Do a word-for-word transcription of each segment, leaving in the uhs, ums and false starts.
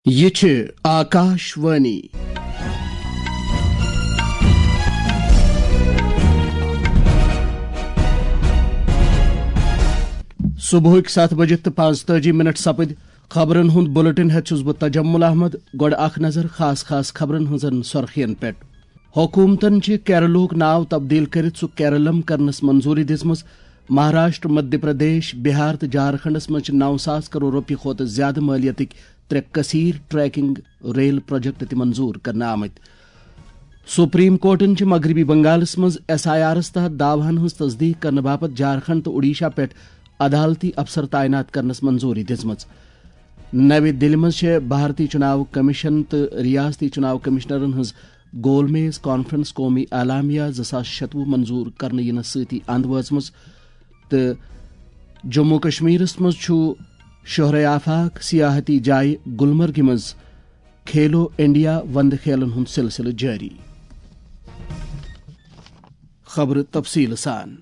یہ چھ آکاش وانی صبح سات بجے تو پانچ تجی منٹ سپد خبرن ہند بلٹن ہیت چھس بہ تجمل احمد گوڑ اخ نظر خاص خاص خبرن ہزن سرخین پہ حکومتن چھ کیرلوک ناو تبدیل کرت سہ کیرلم کرنس منظوری دژمژ مہاراشٹر مدھیہ پردیش بہار تو جھارکھنڈس مز نو ساس کروڑ روپیہ کھت زیادہ مالیتک ترے کثیر ٹریکنگ ریل پروجیکٹ تہ منظور کرنے آمت. سپریم کورٹن چھ مغربی بنگالس مز ایس آئی آرس تحت دعوہن ہز تصدیق کرنے باپت جھارکھنڈ تو اڈیشہ پہ عدالتی افسر تعینات کرنس منظوری دژمژ. نوی دلی مز بھارتی چناو کمیشن تو ریاستی چناو کمشنرن ہز گول میز کانفرنس قومی اعلامیہ زٕ ساس شتوُہ منظور کرنے ینس سۭتی اند وٲژمٕژ تہٕ جموں کشمیرس مز چھ شہرے آفاق سیاحتی جائے گلمرگہ مز کھیلو انڈیا وندٕ کھیلن ہند سلسلہ جاری. خبر تفصیل سان.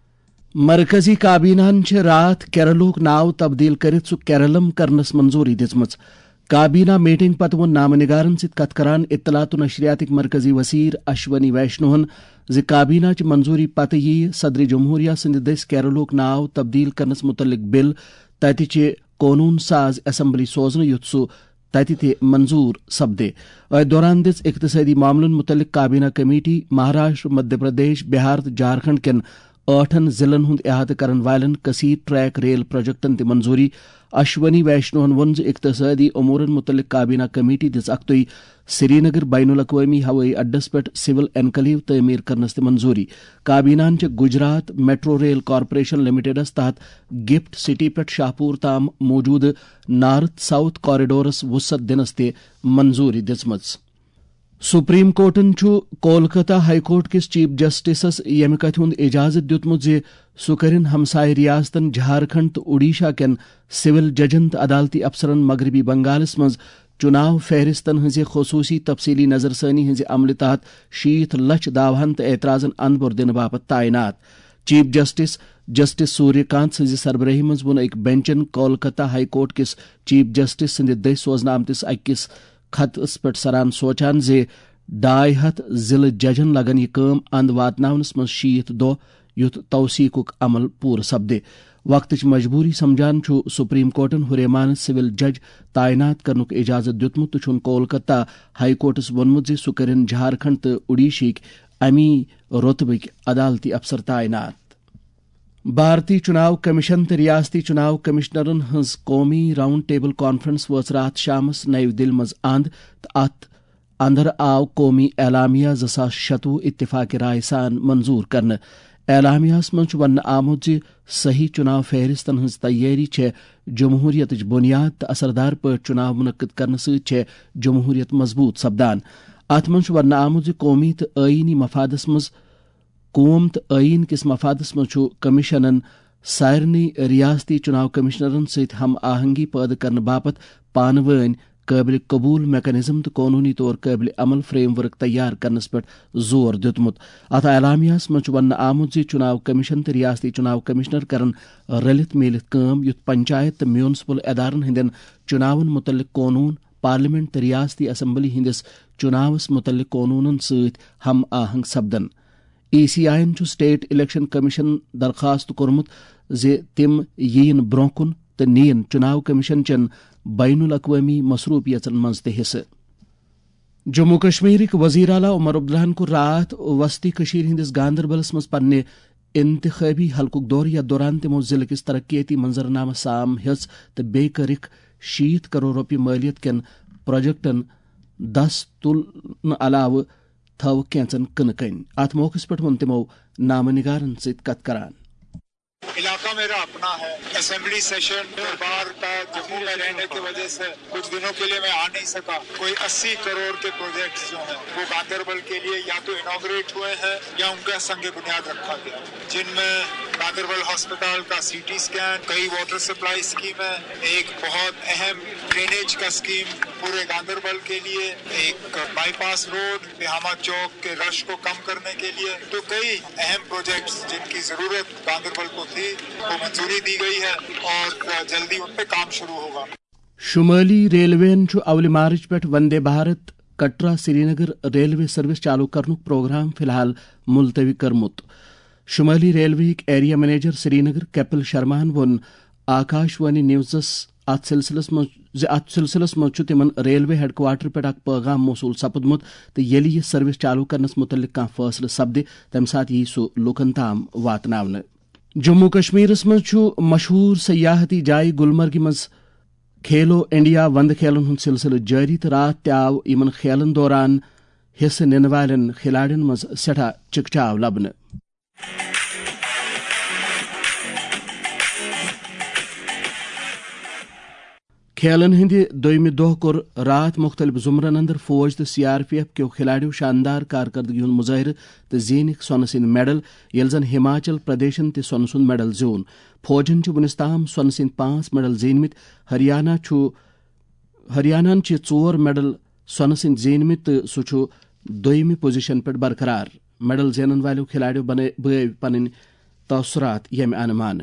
مرکزی کابینہن چھ رات کیرلوک ناو تبدیل کرت سہ کیرلم کرنس منظوری دژمژ. کابینہ میٹنگ پتہ وون نامہ نگارن ست کتھ کران اطلاعات و نشریاتک مرکزی وزیر اشونی ویشنوہن زِ کابینہ چہ منظوری پتہ یی صدر جمہوریہ سند دٔسۍ کیرلوک ناو تبدیل کرنس متعلق بل تتہ چہ قونون ساز اسمبلی سوزنہ یُتھ سہ تتہ تہ منظور سپدے. اتھ دوران دِژ اقتصادی معاملن متعلق کابینہ کمیٹی مہاراشٹر مدھیہ پردیش بہار تو جھارکھنڈ کٮ۪ن ٲٹھن ضلعن ہند احاطہ کرن والٮ۪ن کثیر ٹریک ریل پروجیکٹن تہ منظوری. اشونی ویشنوہن ووٚن زِ اقتصادی امورن متعلق کابینہ کمیٹی دِژ اکھتُے سری نگر بین الاقوامی ہوٲیی اڈس پٮ۪ٹھ سول انکلیو تعمیر کرنس تہ منظوری. کابینہن چھِ گجرات میٹرو ریل کارپوریشن لمیٹڈس تحت گفٹ سٹی پٮ۪ٹھ شاہپور تام موجودٕ نارتھ ساؤتھ کوریڈورس وسعت دِنس تہ منظوری دِژمٕژ. سپریم کورٹن چھ کولکتہ ہائی کورٹ کس چیف جسٹسس یمہ کتھ ہند اجازت دیتمت زِ سہ کرن ہمسائے ریاستن جھارکھنڈ تو اڈیشہ کٮ۪ن سول ججن تو عدالتی افسرن مغربی بنگالس مز چناو فہرستن ہز خصوصی تفصیلی نظر ثانی ہز عملہ تحت شیت لچھ دعوہن تو اعتراضن اندبر دنہ باپت تعینات. چیف جسٹس جسٹس سوریہ کانت سز سربراہی مز وون أکۍ بینچن کولکتہ ہائی کورٹ کس چیف جسٹس سند دٔسۍ سوزنہٕ آمتس أکس خطس پٮ۪ٹھ سران سوچان زِ ڈاے ہتھ ضلع ججن لگن یہ کٲم اند واتناونس مز شیت دۄہ یُتھ توثیقُک عمل پوٗرٕ سپدِ. وقتٕچ مجبوری سمجھان چھُ سپریم کورٹن ہُریمانہٕ سول جج تعینات کرنُک اجازت دیُتمُت تہٕ چھُن کولکتہ ہائی کورٹس ووٚنمُت زِ سُہ کٔرِن جھارکھنڈ تہٕ اڈیشہٕکۍ امی رۄتبٕکۍ عدالتی افسر تعینات. بھارتی چناو کمیشن تو ریاستی چناو کمشنرن ہز قومی راؤنڈ ٹیبل کانفرنس وٲژ رات شامس نئی دل مز اند تو ات اندر آو قومی اعلامیہ زٕ ساس شتوُہ اتفاق رائے سان منظور کرنے. اعلامیہس مز وننہٕ آمُت زِ صحیح چناو فہرستن ہز تیاری چھے جمہوریتٕچ بنیاد تو اثردار پٲٹھۍ چناو منعقد کرنہٕ سۭتۍ چھے جمہوریت مضبوط سپدان. اتھ مز وننہٕ آمُت زِ قومی تو آئینی مفادس مز قوم تو آئین کس مفادس مز چھُ کمیشنن سارنٕے ریاستی چناو کمشنرن سۭتۍ ہم آہنگی پٲدٕ کرنہٕ باپت پانہٕ ؤنۍ قٲبلِ قبوٗل میکنزم تو قونوٗنی طور قٲبلِ عمل فریم ورک تیار کرنس پٮ۪ٹھ زور دیُتمُت. اتھ اعلامیہس منٛز چھُ وننہٕ آمُت زِ چناو کمیشن تہٕ ریاستی چناو کمشنر کرن رلِتھ میلِتھ کٲم یُتھ پنچایت تہٕ میونسپل ادارن ہٕنٛدٮ۪ن چناون متعلق قونوٗن پارلیمنٹ تہٕ ریاستی اسمبلی ہٕنٛدِس چناوس متعلق قونوٗنن سۭتۍ ہم آہنگ سپدن. ای سی آئی ین چھُ سٹیٹ الیکشن کمیشن درخواست کوٚرمُت زِ تِم یِیِن برونٛہہ کُن تہٕ نِیِن چناو کمیشن چٮ۪ن بین الاقوٲمی مصروفیژن منٛز تہِ حصہٕ. جموں کشمیرٕکۍ وزیر اعلیٰ عمر عبداللہن کوٚر راتھ وسطی کٔشیٖرِ ہٕنٛدِس گاندربلس منٛز پننہِ انتخٲبی حلقُک دورٕ یتھ دوران تِمو ضلعہٕ کِس ترقیٲتی منظرنامہٕ سام ہیٚژ تہٕ بیٚیہِ کٔرِکھ شیٖتھ کرور رۄپیہِ مٲلیت کٮ۪ن پروجیکٹن دس تُلنہٕ علاوٕ تھوٕ کینژن کٕنہٕ کٔنۍ. اتھ موقعس پٮ۪ٹھ ووٚن تِمو نامہ نگارن سۭتۍ کتھ کران. علاقہ میرا اپنا ہے. اسمبلی سیشن بار کا جموں میں رہنے کی وجہ سے کچھ دنوں کے لیے میں آ نہیں سکا. کوئی اسی کروڑ کے پروجیکٹس جو ہیں وہ گاندربل کے لیے یا تو انوگریٹ ہوئے ہیں یا ان کا سنگ بنیاد رکھا گیا, جن میں گاندربل ہاسپٹل کا سی ٹی اسکین, کئی واٹر سپلائی اسکیم ہے, ایک بہت اہم ڈرینیج کا اسکیم پورے گاندربل کے لیے, ایک بائی پاس روڈ بہامہ چوک کے رش کو کم کرنے کے لیے. تو کئی اہم پروجیکٹس جن کی ضرورت گاندربل کو تھی وہ منظوری دی گئی ہے اور جلدی ان پہ کام شروع ہوگا. شمالی ریلوین اول مارچ پہ Vande Bharat Katra Srinagar railway service چالو کرنک پروگرام فی الحال ملتوی کرمت. شمالی railway area manager Srinagar Kapil شرمان وون آکاشوانی نیوزس ات سلسلس مز ات سلسلس مز تمن ریلوے ہیڈ کوارٹر پہ اک پیغام موصول سپدمت تو یلی یہ سروس چالو کرنس متعلق کھانا فیصلہ سپدے تمہ سات یی سہ لوکن تام واتناونہ. جموں کشمیرس مز مشہور سیاحتی جائے گلمرگ مز کھیلو انڈیا وند کھیلن ہند سلسلہ جاری تو رات تہ آو ان کھیلن دوران حصہ نن والن کھلاڑین مز سٹھا چکچاو لبنہ. کھیلن ہند دویمہ دہ کور رات مختلف زمرن اندر فوج تو سی آر پی ایف کیو کھلاڑیو شاندار کارکردگی ہند مظاہرہ تو زینک سونہ سند میڈل یل زن ہماچل پردیشن تہ سونہ سند میڈل زیون. فوجن ونس تام سونہ سند پانچ میڈل زینمت. ہریانہ ہریانہ ژور میڈل سونہ سند زینمت تو سہ دویمہ پوزیشن پہ برقرار. میڈل زینن والو کھلاڑیو بنائی پن تاثرات یم ان مان.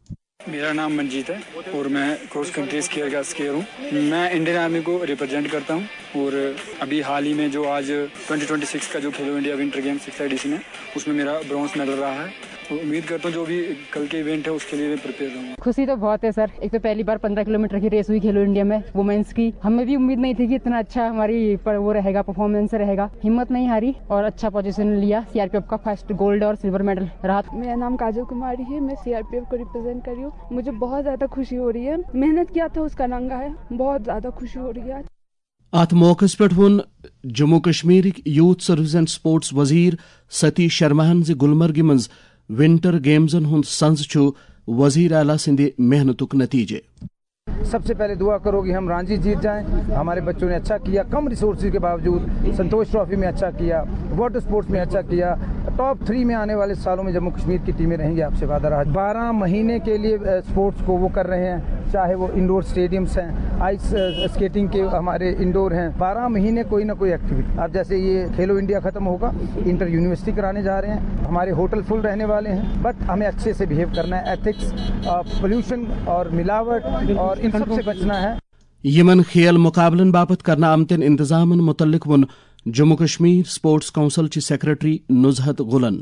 میرا نام منجیت ہے اور میں کراس کنٹری اسکیئر کا اسکیئر ہوں. میں انڈین آرمی کو ریپرزینٹ کرتا ہوں اور ابھی حال ہی میں جو آج ٹوئنٹی ٹوئنٹی سکس کا جو Khelo India winter game six edition ہے اس میں میرا برونز میڈل رہا ہے. امید کرتا ہوں جو بھی کل کے ایونٹ ہے اس کے لیے میں پریپیئر رہوں. خوشی تو بہت ہے سر. ایک تو پہلی بار پندرہ کلو میٹر کی ریس ہوئی کھیلو انڈیا میں وومینس کی. ہمیں بھی امید نہیں تھی کہ اتنا اچھا ہماری وہ رہے گا پرفارمنس رہے گا. ہمت نہیں ہاری اور اچھا پوزیشن لیا. سی آر پی ایف کا فرسٹ گولڈ اور سلور میڈل رہا. میرا نام کاجل کماری ہے. میں سی آر پی ایف کو ریپرزینٹ کر رہی ہوں. مجھے بہت زیادہ خوشی ہو رہی ہے. محنت کیا تھا اس کا ننگا ہے. بہت زیادہ خوشی ہو رہی ہے. ات موقع پہ ون Jammu Kashmir youth service and sports وزیر ستیش شرماہن زِ گلمرگ مز ونٹر گیمزن ہند سنز وزیر اعلیٰ سند محنتک نتیجے. سب سے پہلے دعا کرو کہ ہم رانجی جیت جائیں. ہمارے بچوں نے اچھا کیا کم ریسورسز کے باوجود. سنتوش ٹرافی میں اچھا کیا, واٹر سپورٹس میں اچھا کیا. ٹاپ تھری میں آنے والے سالوں میں جموں کشمیر کی ٹیمیں رہیں گی. آپ سے وعدہ رہا. بارہ مہینے کے لیے اسپورٹس کو وہ کر رہے ہیں, چاہے وہ انڈور اسٹیڈیمس ہیں, آئس اسکیٹنگ کے ہمارے انڈور ہیں. بارہ مہینے کوئی نہ کوئی ایکٹیویٹی. اب جیسے یہ کھیلو انڈیا ختم ہوگا, انٹر یونیورسٹی کرانے جا رہے ہیں. ہمارے ہوٹل فل رہنے والے ہیں. بٹ ہمیں اچھے سے بہیو کرنا ہے. ایتھکس, پولوشن اور ملاوٹ اور ان سب سے بچنا ہے. یمن کھیل مقابلن باپت کرنا آمتن انتظامن متعلق ون جموں کشمیر سپورٹس کونسل چی سیکرٹری نزہت غلن.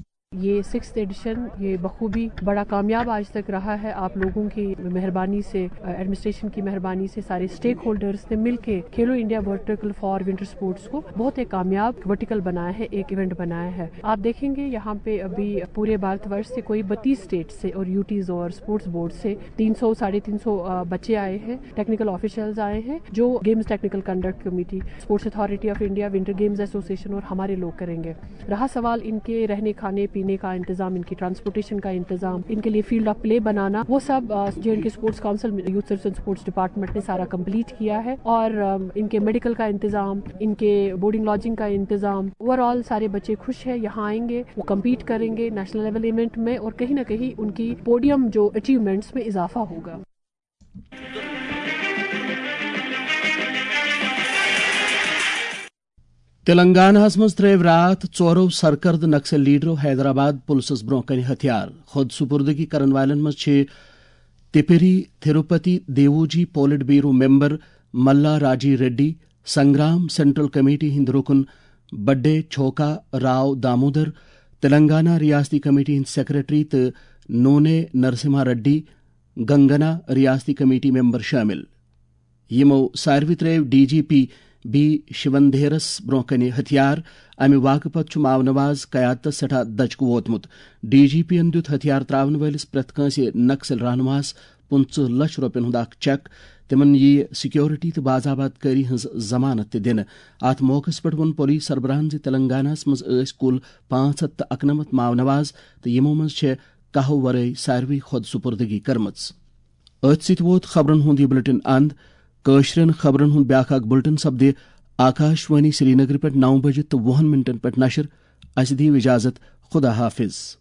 یہ سکس ایڈیشن یہ بخوبی بڑا کامیاب آج تک رہا ہے. آپ لوگوں کی مہربانی سے, ایڈمنسٹریشن کی مہربانی سے, سارے اسٹیک ہولڈرز نے مل کے Khelo India vertical for winter sports کو بہت ایک کامیاب ورٹیکل بنایا ہے, ایک ایونٹ بنایا ہے. آپ دیکھیں گے یہاں پہ ابھی پورے بھارت ورش سے کوئی بتیس اسٹیٹ سے اور یوٹیز اور اسپورٹس بورڈ سے تین سو ساڑھے تین سو بچے آئے ہیں, ٹیکنیکل آفیشلز آئے ہیں جو games technical conduct committee, sports authority of India, winter games association اور ہمارے لوگ کریں گے. رہا سوال ان کے رہنے کھانے پینے کا انتظام, ان کی ٹرانسپورٹیشن کا انتظام, ان کے لیے فیلڈ آف پلے بنانا, وہ سب جو ان کے sports council youth service and sports department نے سارا کمپلیٹ کیا ہے. اور ان کے میڈیکل کا انتظام, ان کے بورڈنگ لاڈجنگ کا انتظام, اوور آل سارے بچے خوش ہیں. یہاں آئیں گے, وہ کمپیٹ کریں گے نیشنل لیول ایونٹ میں اور کہیں نہ کہیں ان کی پوڈیم جو اچیومنٹس میں اضافہ ہوگا. تلنگانہ مز ترو رات ژورو سرکرد نکسل لیڈرو حیدرآباد پولیسس برو کن ہتھیار. خود سپردگی کرن والن مز تپری تھروپتی دیووجی پولٹ bureau member Malla Raji Reddy, Sangram central committee ہند رکن بڈے چھوکا راؤ دامودر, تلنگانہ ریاستی کمیٹی ہند سیکرٹری تو نونے نرسمہا ریڈی, گنگنا ریاستی کمیٹی ممبر شامل. یمو ساروی ترو ڈی جی پی بی شیوندھیرس برو کن ہتھیار. امہ واقع پتہ ماو نواز قیادت سٹھا دچک ووتمت. ڈی جی پی ین دیت ہتھیار تراون ولس پریت کنس نکسل رہنماس پنچہ لچھ روپین ہند اخ چیک. تمن یہ سیکورٹی تو باضابط کاری ہز ضمانت دن. ات موقع پہ ون پولیس سربراہن زِ تلنگانہ مز کل پانچ ہتھ اکنمت ماو نواز تو یمو مز کہو ورٲے ساروی خود سپردگی کرمژ. ات ست ووت خبرن ہند یہ بلٹن اند. کٲشرین خبرن ہند بیاکھ اکھ بلٹن سپدِ آکاشوانی سری نگر پہ نو بجے تو وُہن منٹن پہ نشر. اس دیو اجازت. خدا حافظ.